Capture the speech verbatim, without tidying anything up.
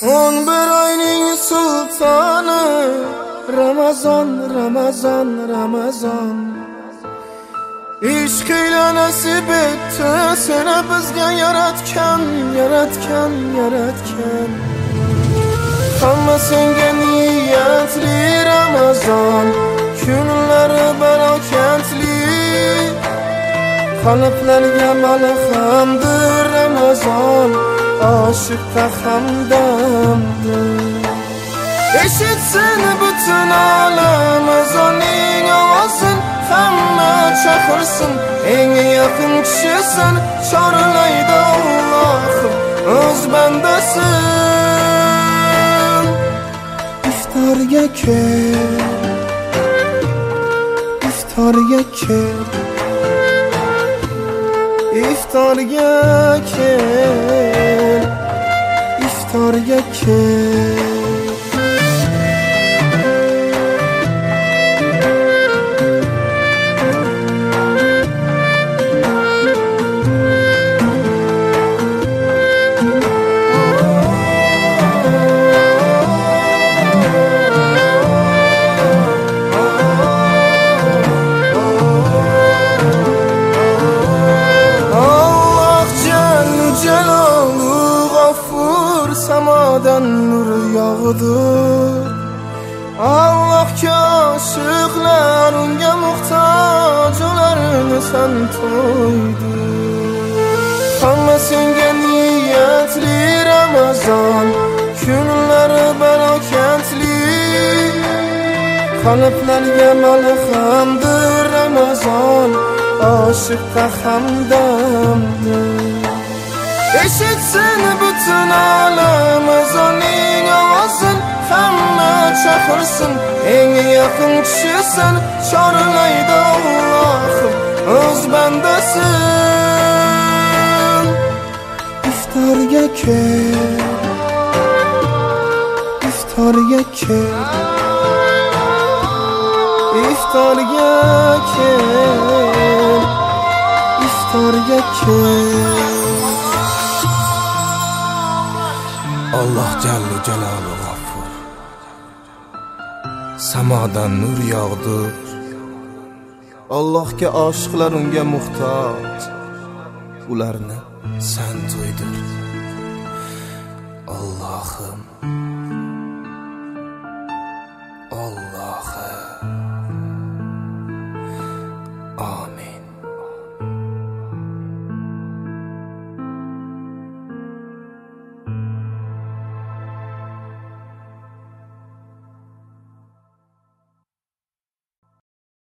on bir oyning sultoni Ramazon, Ramazon, Ramazon. Ishq ila nasib etdi seni bizga yaratgan, yaratgan, yaratgan. Hamma senga niyatli Ramazon, kunlari barokatli. Qalblarga malhamdir Ramazon, oshiqqa hamdamdir. Eshitsin butun olam azoning ovozin, hamma chaqirsin, eng yaqin kishisin, chorlaydi Allohim o'z bandasin. Iftorga kel, iftorga kel, iftorga kel, iftorga kel. Samadan nur yağdır. Allohga oshiqlar unga muhtoj, ularni sen to'ydir. Hamma senga niyatli Ramazon, kunlari barokatli. Qalblarga malhamdir Ramazon, oshiqqa hamdamdir. Eshitsin butun olam azoning ovozin, hamma chaqirsin, eng yaqin kishisin, chorlaydi Allohim o'z bandasin. Iftorga kel, iftorga kel, iftorga kel, iftorga kel. Allah Celle Celaluhu G'afur. Samadan nur yog'dir. Allohga oshiqlar unga muhtoj, ularni sen to'ydir. Allohim, Allohim. Amin.